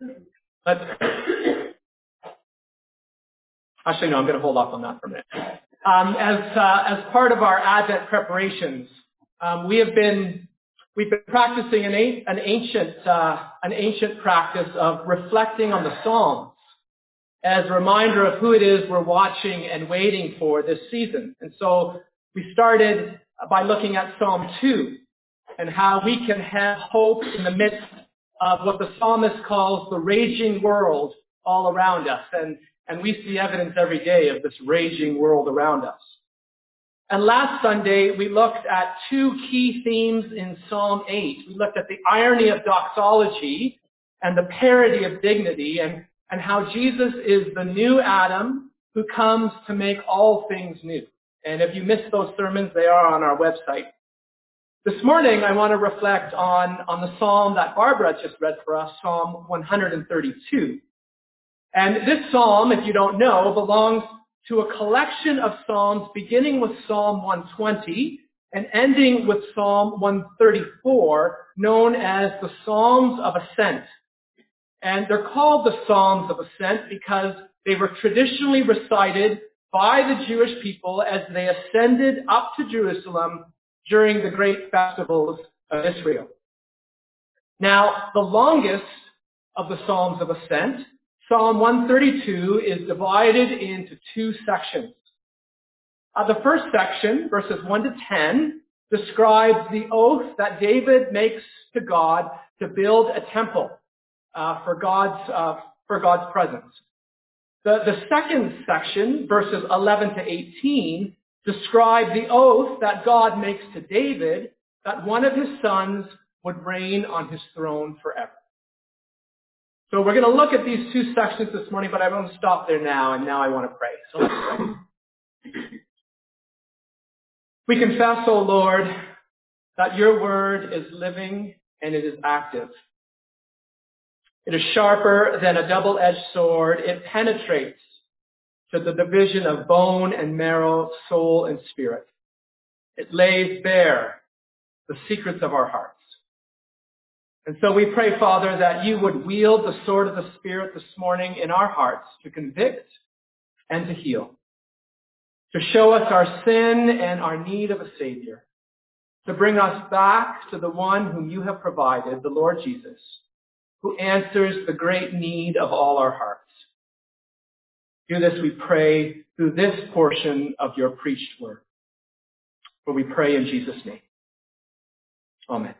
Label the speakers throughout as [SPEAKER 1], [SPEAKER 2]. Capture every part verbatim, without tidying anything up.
[SPEAKER 1] Let's, actually, no, I'm going to hold off on that for a minute. Um, as uh, as part of our Advent preparations, um, we have been we've been practicing an, a, an ancient uh, an ancient practice of reflecting on the Psalms as a reminder of who it is we're watching and waiting for this season. And so we started by looking at Psalm two and how we can have hope in the midst of what the psalmist calls the raging world all around us. And, and we see evidence every day of this raging world around us. And last Sunday, we looked at two key themes in Psalm eight. We looked at the irony of doxology and the parody of dignity, and, and how Jesus is the new Adam who comes to make all things new. And if you missed those sermons, they are on our website. This morning, I want to reflect on, on the psalm that Barbara just read for us, Psalm one thirty-two. And this psalm, if you don't know, belongs to a collection of psalms beginning with Psalm one twenty and ending with Psalm one thirty-four, known as the Psalms of Ascent. And they're called the Psalms of Ascent because they were traditionally recited by the Jewish people as they ascended up to Jerusalem during the great festivals of Israel. Now, the longest of the Psalms of Ascent, Psalm one thirty-two, is divided into two sections. Uh, the first section, verses one to ten, describes the oath that David makes to God to build a temple uh, for God's uh, for God's presence. The, the second section, verses eleven to eighteen, describe the oath that God makes to David that one of his sons would reign on his throne forever. So we're going to look at these two sections this morning, but I won't stop there now, and now I want to pray. So let's pray. We confess, O Lord, that your word is living and it is active. It is sharper than a double-edged sword. It penetrates to the division of bone and marrow, soul and spirit. It lays bare the secrets of our hearts. And so we pray, Father, that you would wield the sword of the Spirit this morning in our hearts to convict and to heal, to show us our sin and our need of a Savior, to bring us back to the one whom you have provided, the Lord Jesus, who answers the great need of all our hearts. Do this, we pray, through this portion of your preached word. For we pray in Jesus' name. Amen.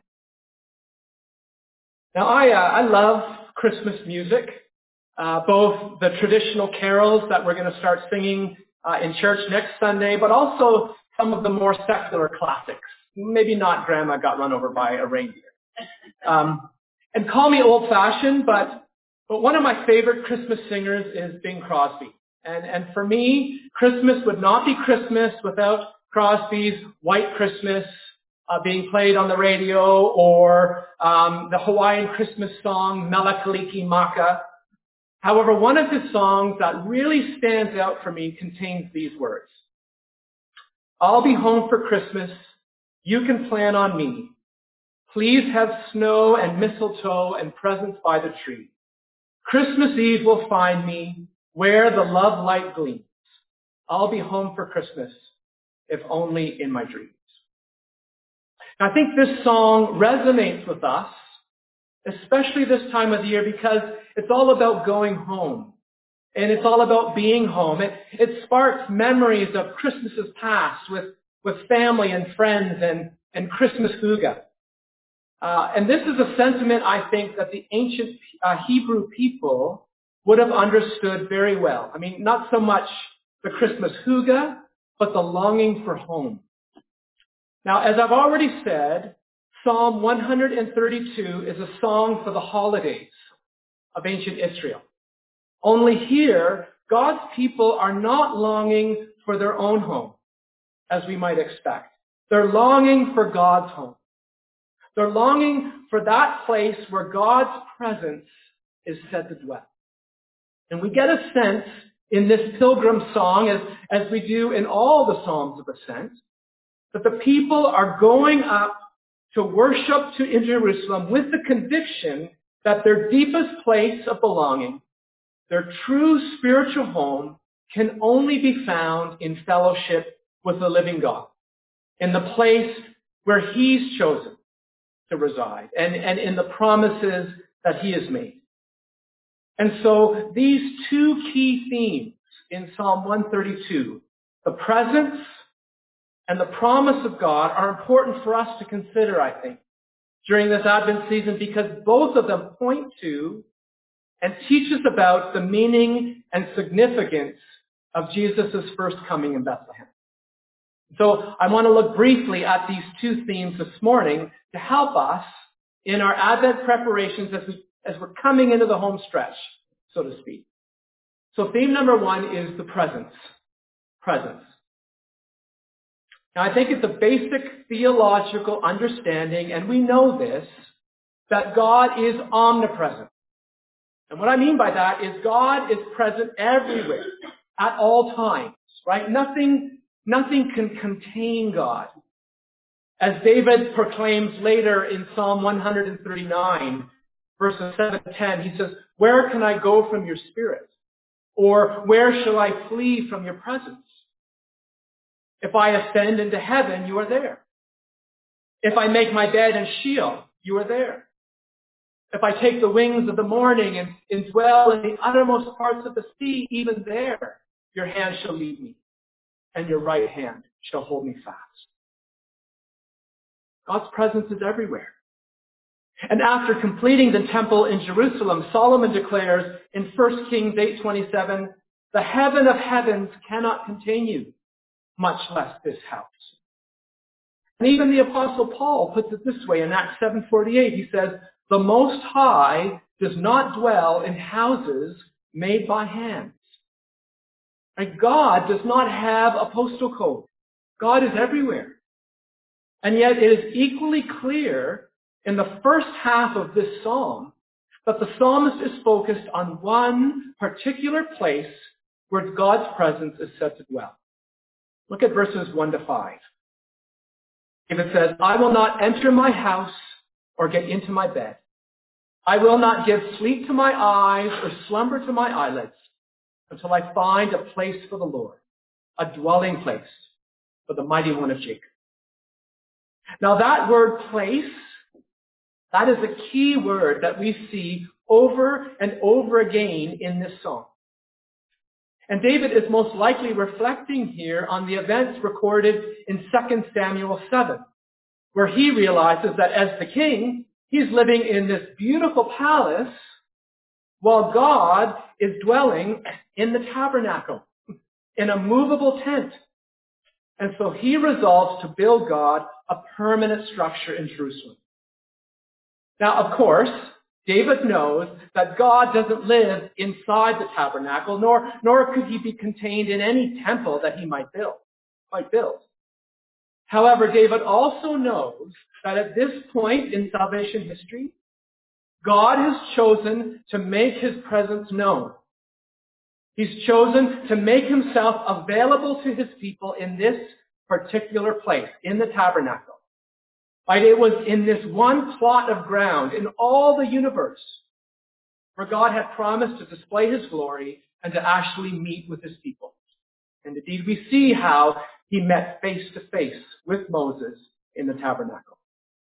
[SPEAKER 1] Now, I, uh, I love Christmas music, uh, both the traditional carols that we're going to start singing uh, in church next Sunday, but also some of the more secular classics. Maybe not Grandma Got Run Over by a Reindeer. Um, and call me old-fashioned, but but one of my favorite Christmas singers is Bing Crosby. And, and for me, Christmas would not be Christmas without Crosby's White Christmas uh, being played on the radio, or um, the Hawaiian Christmas song, Mele Kalikimaka. However, one of his songs that really stands out for me contains these words. I'll be home for Christmas. You can plan on me. Please have snow and mistletoe and presents by the tree. Christmas Eve will find me where the love light gleams. I'll be home for Christmas, if only in my dreams. Now, I think this song resonates with us, especially this time of the year, because it's all about going home. And it's all about being home. It, it sparks memories of Christmases past with, with family and friends and, and Christmas hygge. Uh, and this is a sentiment, I think, that the ancient uh, Hebrew people would have understood very well. I mean, not so much the Christmas hygge, but the longing for home. Now, as I've already said, Psalm one thirty-two is a song for the holidays of ancient Israel. Only here, God's people are not longing for their own home, as we might expect. They're longing for God's home. They're longing for that place where God's presence is said to dwell. And we get a sense in this pilgrim song, as, as we do in all the Psalms of Ascent, that the people are going up to worship to in Jerusalem with the conviction that their deepest place of belonging, their true spiritual home, can only be found in fellowship with the living God, in the place where he's chosen to reside, and, and in the promises that he has made. And so these two key themes in Psalm one thirty-two, the presence and the promise of God, are important for us to consider, I think, during this Advent season, because both of them point to and teach us about the meaning and significance of Jesus' first coming in Bethlehem. So I want to look briefly at these two themes this morning to help us in our Advent preparations as, we, as we're coming into the home stretch, so to speak. So theme number one is the presence. Presence. Now I think it's a basic theological understanding, and we know this, that God is omnipresent. And what I mean by that is God is present everywhere, at all times, right? Nothing, nothing can contain God. As David proclaims later in Psalm one thirty-nine, verses seven to ten, he says, "Where can I go from your spirit? Or where shall I flee from your presence? If I ascend into heaven, you are there. If I make my bed in Sheol, you are there. If I take the wings of the morning and, and dwell in the uttermost parts of the sea, even there your hand shall lead me, and your right hand shall hold me fast." God's presence is everywhere. And after completing the temple in Jerusalem, Solomon declares in First Kings eight twenty-seven, "The heaven of heavens cannot contain you, much less this house." And even the Apostle Paul puts it this way in Acts seven forty-eight. He says, "The Most High does not dwell in houses made by hands." And God does not have a postal code. God is everywhere. And yet it is equally clear in the first half of this psalm that the psalmist is focused on one particular place where God's presence is said to dwell. Look at verses one to five. David says, "I will not enter my house or get into my bed. I will not give sleep to my eyes or slumber to my eyelids until I find a place for the Lord, a dwelling place for the mighty one of Jacob." Now that word place, that is a key word that we see over and over again in this psalm. And David is most likely reflecting here on the events recorded in Second Samuel seven, where he realizes that as the king, he's living in this beautiful palace while God is dwelling in the tabernacle, in a movable tent. And so he resolves to build God a permanent structure in Jerusalem. Now, of course, David knows that God doesn't live inside the tabernacle, nor, nor could he be contained in any temple that he might build, might build. However, David also knows that at this point in salvation history, God has chosen to make his presence known. He's chosen to make himself available to his people in this particular place, in the tabernacle. Right? It was in this one plot of ground in all the universe where God had promised to display his glory and to actually meet with his people. And indeed, we see how he met face to face with Moses in the tabernacle.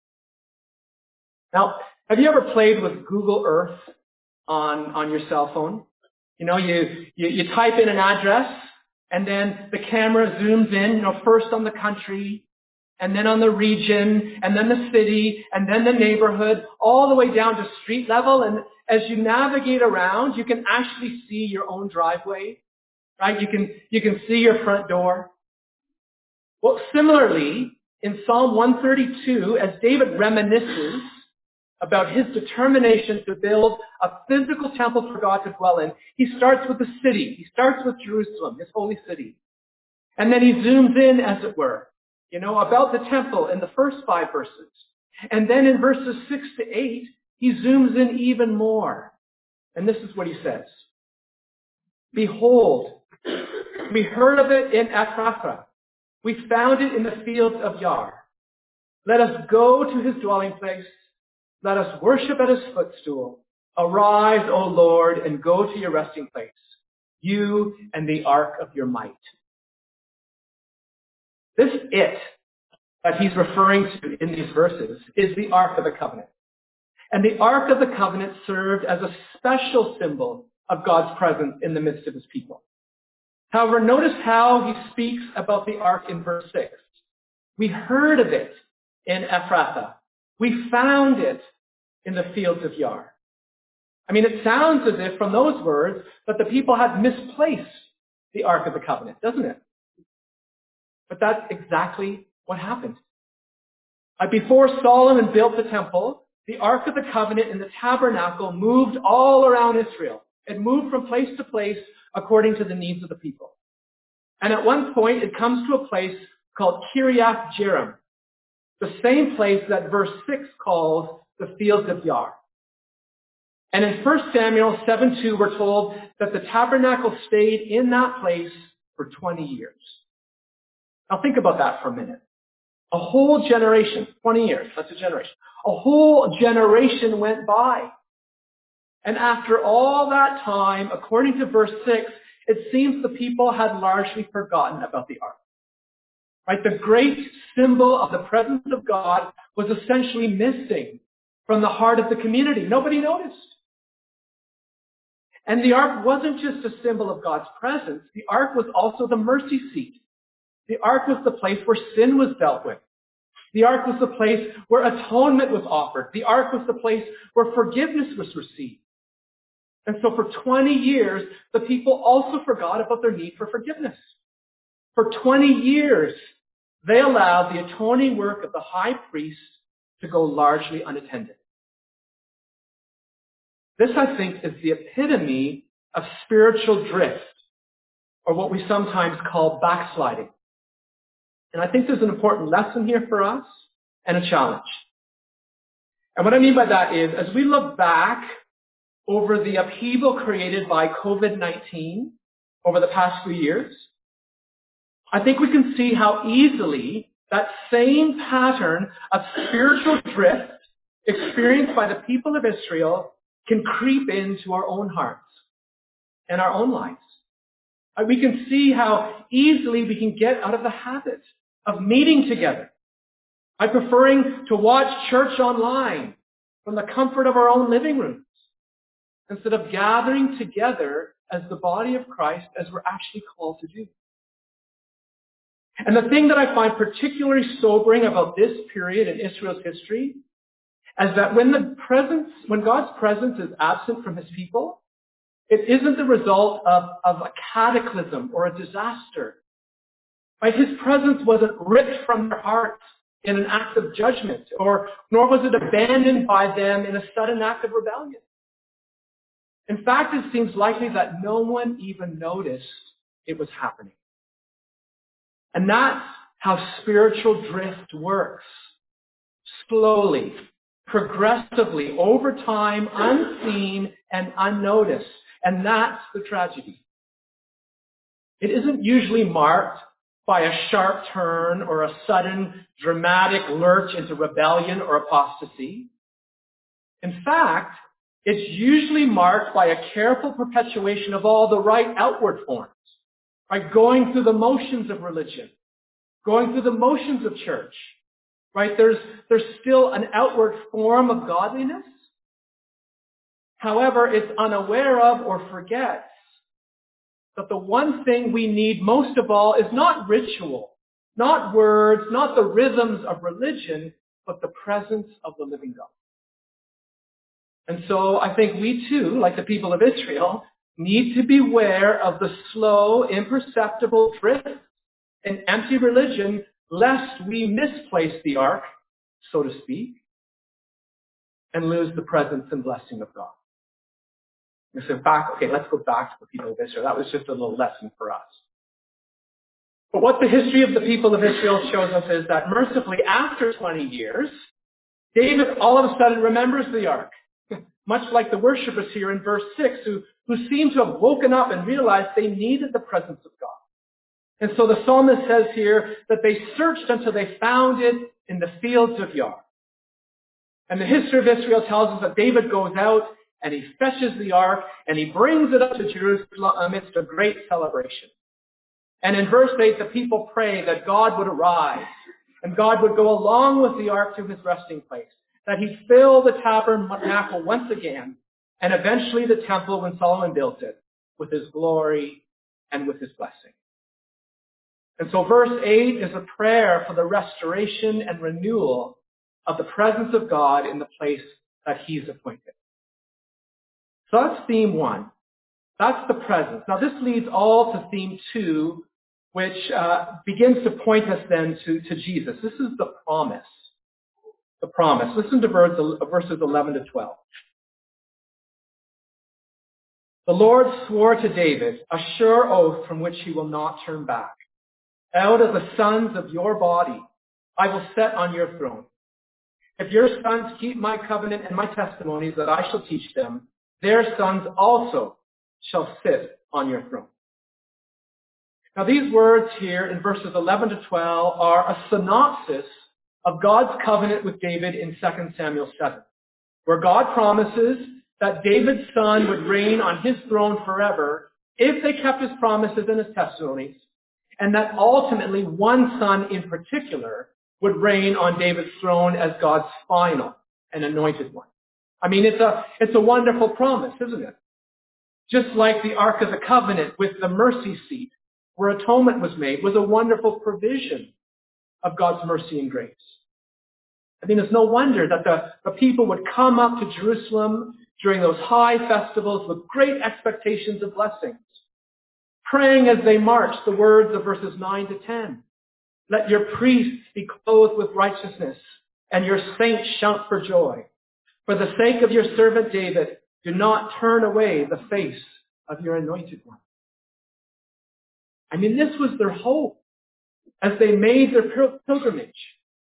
[SPEAKER 1] Now, have you ever played with Google Earth on, on your cell phone? You know, you, you, you type in an address, and then the camera zooms in, you know, first on the country, and then on the region, and then the city, and then the neighborhood, all the way down to street level. And as you navigate around, you can actually see your own driveway, right? You can, you can see your front door. Well, similarly, in Psalm one thirty-two, as David reminisces about his determination to build a physical temple for God to dwell in, he starts with the city. He starts with Jerusalem, his holy city. And then he zooms in, as it were, you know, about the temple in the first five verses. And then in verses six to eight, he zooms in even more. And this is what he says. "Behold, we heard of it in Ephrathah. We found it in the fields of Yar. Let us go to his dwelling place. Let us worship at his footstool. Arise, O Lord, and go to your resting place, you and the ark of your might. This it that he's referring to in these verses is the Ark of the Covenant. And the Ark of the Covenant served as a special symbol of God's presence in the midst of his people. However, notice how he speaks about the Ark in verse six. We heard of it in Ephrathah. We found it in the fields of Yar. I mean, it sounds as if from those words that the people had misplaced the Ark of the Covenant, doesn't it? But that's exactly what happened. Uh, before Solomon built the temple, the Ark of the Covenant in the tabernacle moved all around Israel. It moved from place to place according to the needs of the people. And at one point, it comes to a place called Kiriath Jearim, the same place that verse six calls the fields of Yar. And in First Samuel seven two, we're told that the tabernacle stayed in that place for twenty years. Now think about that for a minute. A whole generation, twenty years, that's a generation. A whole generation went by. And after all that time, according to verse six, it seems the people had largely forgotten about the ark. Right? The great symbol of the presence of God was essentially missing from the heart of the community. Nobody noticed. And the ark wasn't just a symbol of God's presence. The ark was also the mercy seat. The ark was the place where sin was dealt with. The ark was the place where atonement was offered. The ark was the place where forgiveness was received. And so for twenty years, the people also forgot about their need for forgiveness. For twenty years, they allowed the atoning work of the high priest to go largely unattended. This, I think, is the epitome of spiritual drift, or what we sometimes call backsliding. And I think there's an important lesson here for us and a challenge. And what I mean by that is, as we look back over the upheaval created by covid nineteen over the past few years, I think we can see how easily that same pattern of spiritual drift experienced by the people of Israel can creep into our own hearts and our own lives. We can see how easily we can get out of the habit of meeting together by preferring to watch church online from the comfort of our own living rooms instead of gathering together as the body of Christ as we're actually called to do. And the thing that I find particularly sobering about this period in Israel's history is that when the presence, when God's presence is absent from his people, it isn't the result of, of a cataclysm or a disaster. Right? His presence wasn't ripped from their hearts in an act of judgment, or nor was it abandoned by them in a sudden act of rebellion. In fact, it seems likely that no one even noticed it was happening. And that's how spiritual drift works. Slowly, progressively, over time, unseen and unnoticed. And that's the tragedy. It isn't usually marked by a sharp turn or a sudden dramatic lurch into rebellion or apostasy. In fact, it's usually marked by a careful perpetuation of all the right outward forms, right? Going through the motions of religion, going through the motions of church, right? There's, there's still an outward form of godliness. However, it's unaware of or forgets that the one thing we need most of all is not ritual, not words, not the rhythms of religion, but the presence of the living God. And so I think we too, like the people of Israel, need to beware of the slow, imperceptible drift and empty religion, lest we misplace the ark, so to speak, and lose the presence and blessing of God. And so back, okay, let's go back to the people of Israel. That was just a little lesson for us. But what the history of the people of Israel shows us is that mercifully, after twenty years, David all of a sudden remembers the ark. Much like the worshipers here in verse six, who, who seem to have woken up and realized they needed the presence of God. And so the psalmist says here that they searched until they found it in the fields of Yar. And the history of Israel tells us that David goes out and he fetches the ark, and he brings it up to Jerusalem amidst a great celebration. And in verse eight, the people pray that God would arise, and God would go along with the ark to his resting place, that he'd fill the tabernacle once again, and eventually the temple when Solomon built it, with his glory and with his blessing. And so verse eight is a prayer for the restoration and renewal of the presence of God in the place that he's appointed. So that's theme one. That's the presence. Now this leads all to theme two, which uh, begins to point us then to, to Jesus. This is the promise. The promise. Listen to verse, verses eleven to twelve. The Lord swore to David a sure oath from which he will not turn back. Out of the sons of your body I will set on your throne. If your sons keep my covenant and my testimonies that I shall teach them, their sons also shall sit on your throne. Now these words here in verses eleven to twelve are a synopsis of God's covenant with David in Second Samuel seven, where God promises that David's son would reign on his throne forever if they kept his promises and his testimonies, and that ultimately one son in particular would reign on David's throne as God's final and anointed one. I mean, it's a, it's a wonderful promise, isn't it? Just like the Ark of the Covenant with the mercy seat where atonement was made was a wonderful provision of God's mercy and grace. I mean, it's no wonder that the, the people would come up to Jerusalem during those high festivals with great expectations of blessings, praying as they marched the words of verses nine to ten. Let your priests be clothed with righteousness, and your saints shout for joy. For the sake of your servant David, do not turn away the face of your anointed one. I mean, this was their hope as they made their pil- pilgrimage.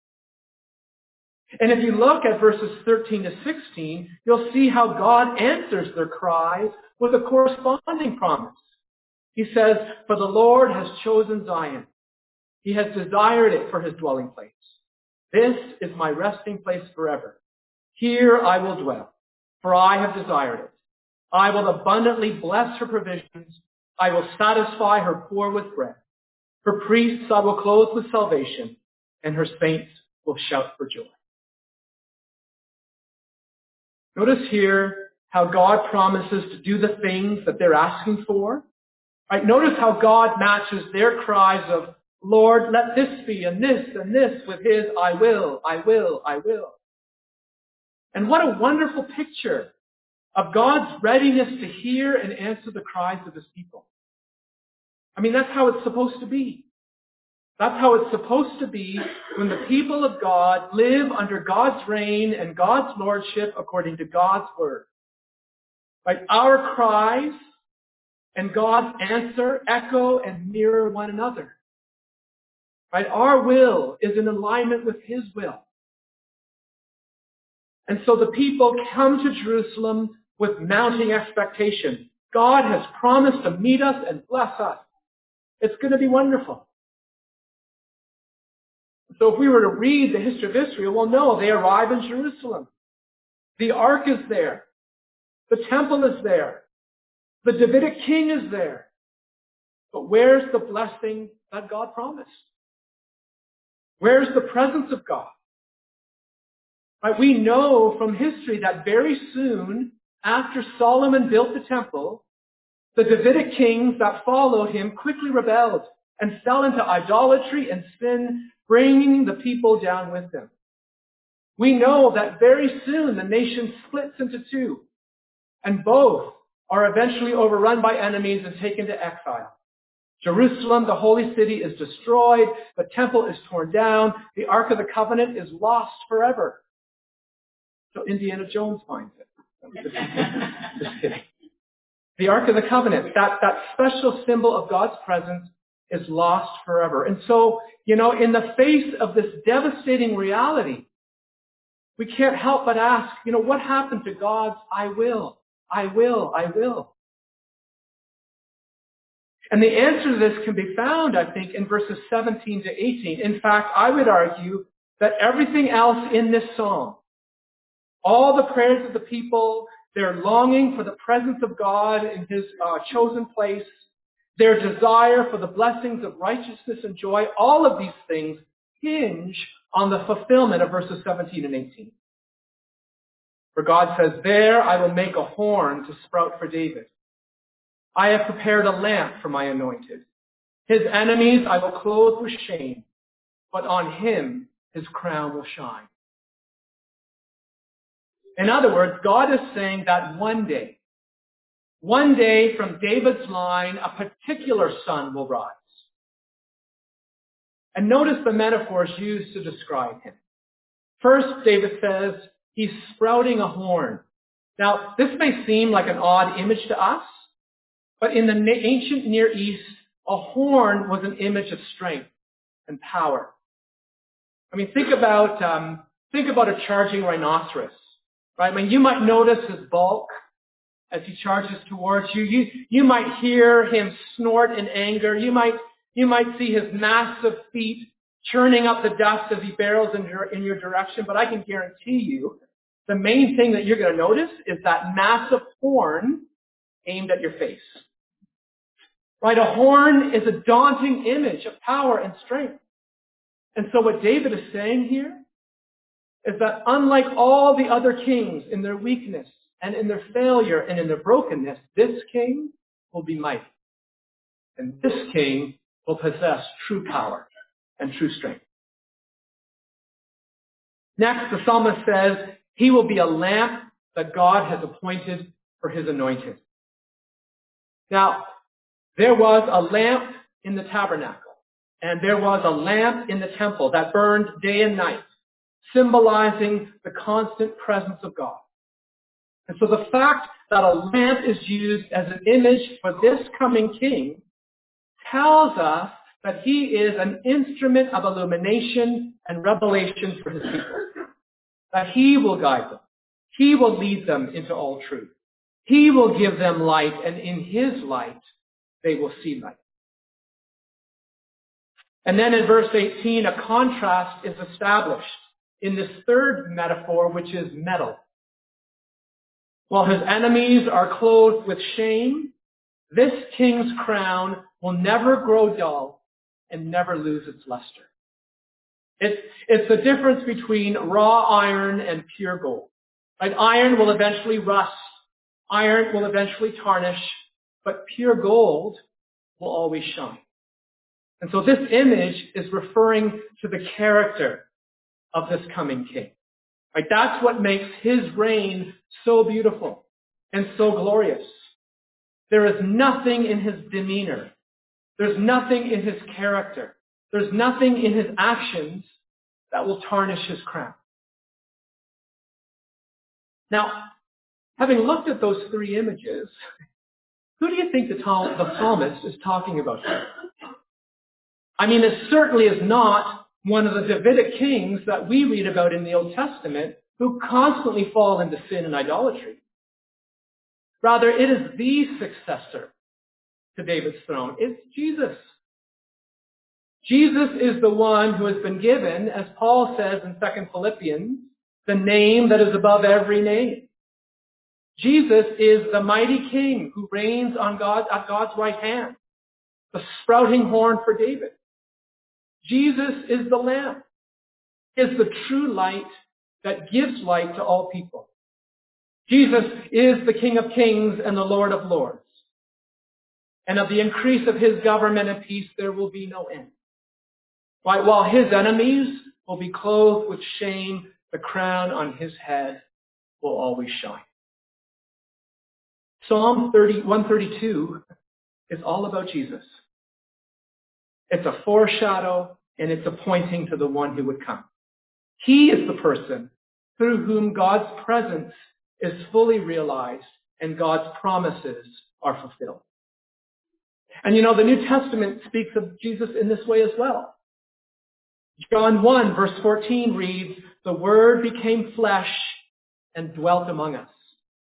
[SPEAKER 1] And if you look at verses thirteen to sixteen, you'll see how God answers their cries with a corresponding promise. He says, for the Lord has chosen Zion. He has desired it for his dwelling place. This is my resting place forever. Here I will dwell, for I have desired it. I will abundantly bless her provisions. I will satisfy her poor with bread. Her priests I will clothe with salvation, and her saints will shout for joy. Notice here how God promises to do the things that they're asking for. Right? Notice how God matches their cries of, Lord, let this be, and this, and this, with his, I will, I will, I will. And what a wonderful picture of God's readiness to hear and answer the cries of his people. I mean, that's how it's supposed to be. That's how it's supposed to be when the people of God live under God's reign and God's lordship according to God's word. Right? Our cries and God's answer echo and mirror one another. Right? Our will is in alignment with his will. And so the people come to Jerusalem with mounting expectation. God has promised to meet us and bless us. It's going to be wonderful. So if we were to read the history of Israel, well, no, they arrive in Jerusalem. The ark is there. The temple is there. The Davidic king is there. But where's the blessing that God promised? Where's the presence of God? Right, we know from history that very soon after Solomon built the temple, the Davidic kings that followed him quickly rebelled and fell into idolatry and sin, bringing the people down with them. We know that very soon the nation splits into two, and both are eventually overrun by enemies and taken to exile. Jerusalem, the holy city, is destroyed. The temple is torn down. The Ark of the Covenant is lost forever. So Indiana Jones finds it. Just kidding. The Ark of the Covenant, that, that special symbol of God's presence, is lost forever. And so, you know, in the face of this devastating reality, we can't help but ask, you know, what happened to God's I will, I will, I will? And the answer to this can be found, I think, in verses seventeen to eighteen. In fact, I would argue that everything else in this psalm, all the prayers of the people, their longing for the presence of God in his uh, chosen place, their desire for the blessings of righteousness and joy, all of these things hinge on the fulfillment of verses seventeen and eighteen. Where God says, there I will make a horn to sprout for David. I have prepared a lamp for my anointed. His enemies I will clothe with shame, but on him his crown will shine. In other words, God is saying that one day, one day from David's line, a particular son will rise. And notice the metaphors used to describe him. First, David says, he's sprouting a horn. Now, this may seem like an odd image to us, but in the ancient Near East, a horn was an image of strength and power. I mean, think about um, think about a charging rhinoceros, right? I mean, you might notice his bulk as he charges towards you. You you might hear him snort in anger. You might you might see his massive feet churning up the dust as he barrels in your in your direction. But I can guarantee you, the main thing that you're going to notice is that massive horn aimed at your face. Right? A horn is a daunting image of power and strength. And so what David is saying here is that unlike all the other kings in their weakness and in their failure and in their brokenness, this king will be mighty. And this king will possess true power and true strength. Next, the psalmist says, he will be a lamp that God has appointed for his anointed. Now, there was a lamp in the tabernacle, and there was a lamp in the temple that burned day and night, symbolizing the constant presence of God. And so the fact that a lamp is used as an image for this coming king tells us that he is an instrument of illumination and revelation for his people. That he will guide them. He will lead them into all truth. He will give them light, and in his light, they will see light. And then in verse eighteen, a contrast is established in this third metaphor, which is metal. While his enemies are clothed with shame, this king's crown will never grow dull and never lose its luster. It's, it's the difference between raw iron and pure gold. Right? Iron will eventually rust. Iron will eventually tarnish, but pure gold will always shine. And so this image is referring to the character of this coming king. Right? That's what makes his reign so beautiful and so glorious. There is nothing in his demeanor. There's nothing in his character. There's nothing in his actions that will tarnish his crown. Now, having looked at those three images, who do you think the, tal- the psalmist is talking about here? I mean, it certainly is not one of the Davidic kings that we read about in the Old Testament who constantly fall into sin and idolatry. Rather, it is the successor to David's throne. It's Jesus. Jesus is the one who has been given, as Paul says in Second Philippians, the name that is above every name. Jesus is the mighty king who reigns on God, at God's right hand, the sprouting horn for David. Jesus is the Lamb, is the true light that gives light to all people. Jesus is the King of kings and the Lord of lords. And of the increase of his government and peace there will be no end. Right? While his enemies will be clothed with shame, the crown on his head will always shine. Psalm one thirty-two is all about Jesus. It's a foreshadow and it's a pointing to the one who would come. He is the person through whom God's presence is fully realized and God's promises are fulfilled. And you know, the New Testament speaks of Jesus in this way as well. John one verse fourteen reads, "The Word became flesh and dwelt among us."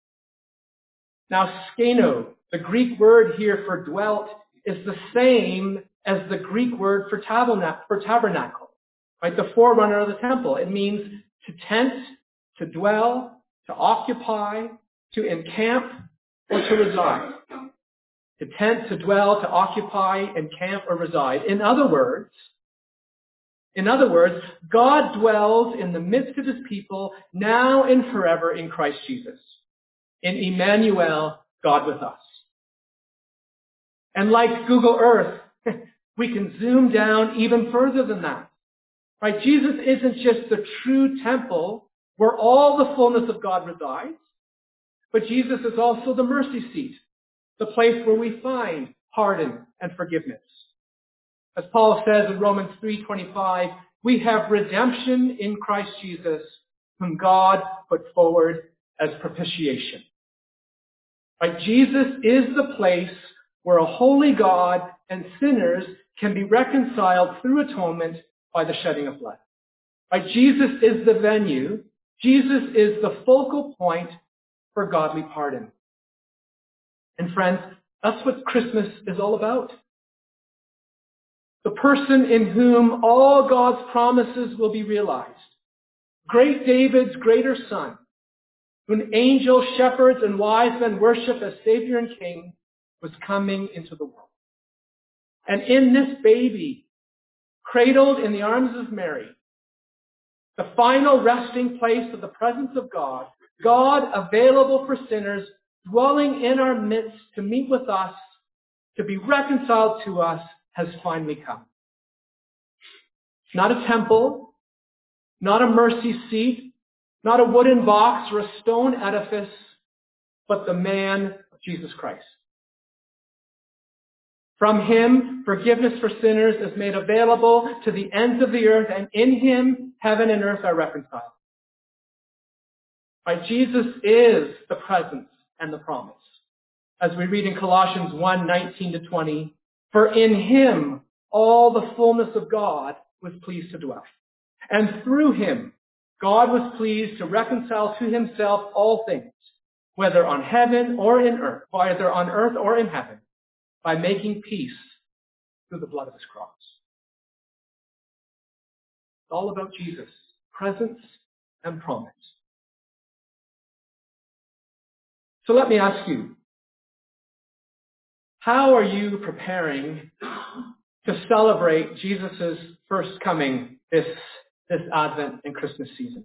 [SPEAKER 1] Now, skeno, the Greek word here for dwelt, is the same as the Greek word for tabernacle, right? The forerunner of the temple. It means to tent, to dwell, to occupy, to encamp, or to reside. To tent, to dwell, to occupy, encamp, or reside. In other words, in other words, God dwells in the midst of his people now and forever in Christ Jesus. In Emmanuel, God with us. And like Google Earth, we can zoom down even further than that. Right? Jesus isn't just the true temple where all the fullness of God resides, but Jesus is also the mercy seat, the place where we find pardon and forgiveness. As Paul says in Romans three twenty-five, we have redemption in Christ Jesus, whom God put forward as propitiation. Right? Jesus is the place where a holy God and sinners can be reconciled through atonement by the shedding of blood. Right? Jesus is the venue. Jesus is the focal point for godly pardon. And friends, that's what Christmas is all about. The person in whom all God's promises will be realized. Great David's greater son, whom angels, shepherds, and wise men worship as Savior and King, was coming into the world. And in this baby, cradled in the arms of Mary, the final resting place of the presence of God, God available for sinners, dwelling in our midst to meet with us, to be reconciled to us, has finally come. Not a temple, not a mercy seat, not a wooden box or a stone edifice, but the man of Jesus Christ. From him, forgiveness for sinners is made available to the ends of the earth, and in him, heaven and earth are reconciled. Right? Jesus is the presence and the promise. As we read in Colossians one nineteen to twenty, for in him all the fullness of God was pleased to dwell. And through him, God was pleased to reconcile to himself all things, whether on heaven or in earth, whether on earth or in heaven, by making peace through the blood of his cross. It's all about Jesus, presence and promise. So let me ask you, how are you preparing to celebrate Jesus' first coming this, this Advent and Christmas season?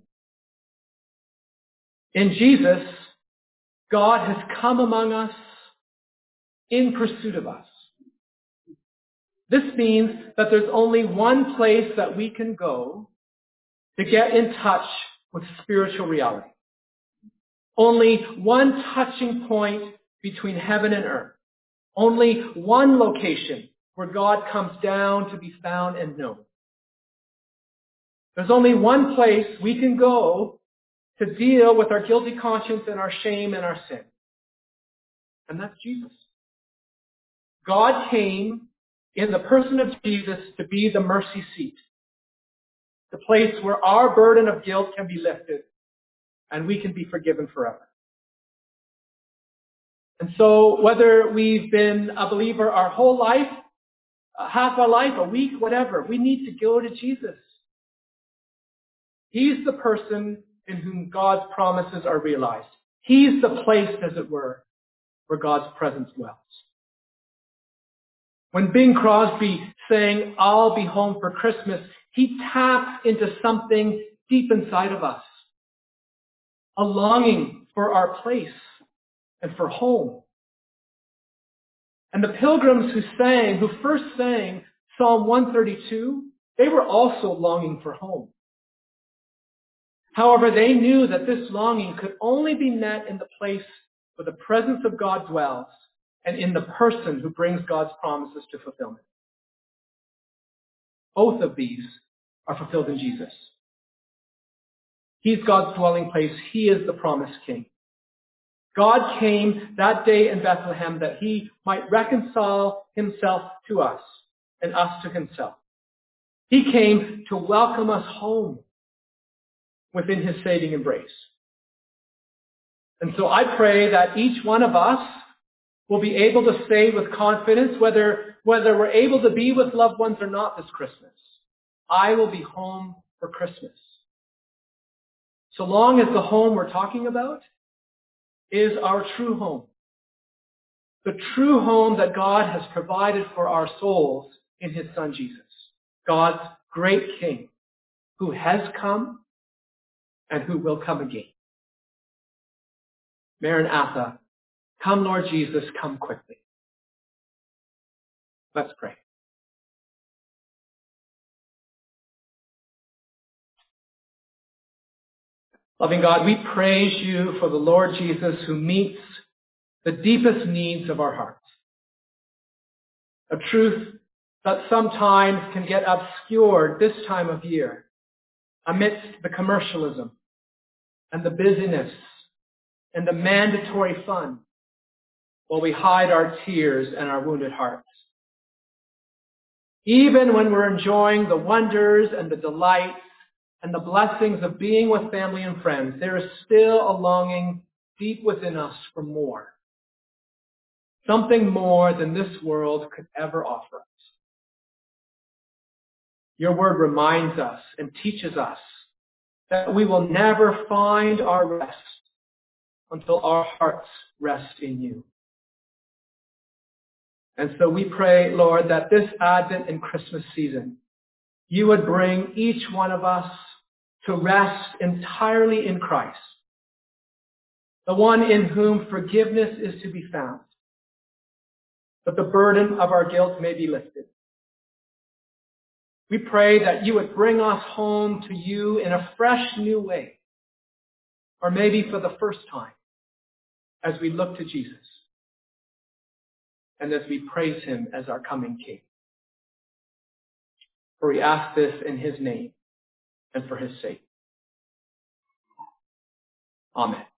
[SPEAKER 1] In Jesus, God has come among us in pursuit of us. This means that there's only one place that we can go to get in touch with spiritual reality. Only one touching point between heaven and earth. Only one location where God comes down to be found and known. There's only one place we can go to deal with our guilty conscience and our shame and our sin. And that's Jesus. God came in the person of Jesus to be the mercy seat. The place where our burden of guilt can be lifted and we can be forgiven forever. And so whether we've been a believer our whole life, half our life, a week, whatever, we need to go to Jesus. He's the person in whom God's promises are realized. He's the place, as it were, where God's presence dwells. When Bing Crosby sang, "I'll be home for Christmas," he taps into something deep inside of us. A longing for our place and for home. And the pilgrims who sang, who first sang Psalm one thirty-two, they were also longing for home. However, they knew that this longing could only be met in the place where the presence of God dwells and in the person who brings God's promises to fulfillment. Both of these are fulfilled in Jesus. He's God's dwelling place. He is the promised King. God came that day in Bethlehem that he might reconcile himself to us and us to himself. He came to welcome us home within his saving embrace. And so I pray that each one of us will be able to say with confidence, whether, whether we're able to be with loved ones or not this Christmas, I will be home for Christmas. So long as the home we're talking about is our true home. The true home that God has provided for our souls in his Son Jesus, God's great King, who has come and who will come again. Maranatha, come Lord Jesus, come quickly. Let's pray. Loving God, we praise you for the Lord Jesus who meets the deepest needs of our hearts. A truth that sometimes can get obscured this time of year amidst the commercialism and the busyness and the mandatory fun while we hide our tears and our wounded hearts. Even when we're enjoying the wonders and the delights and the blessings of being with family and friends, there is still a longing deep within us for more. Something more than this world could ever offer us. Your word reminds us and teaches us that we will never find our rest until our hearts rest in you. And so we pray, Lord, that this Advent and Christmas season, you would bring each one of us to rest entirely in Christ, the one in whom forgiveness is to be found, that the burden of our guilt may be lifted. We pray that you would bring us home to you in a fresh new way, or maybe for the first time, as we look to Jesus and as we praise him as our coming King. For we ask this in his name and for his sake. Amen.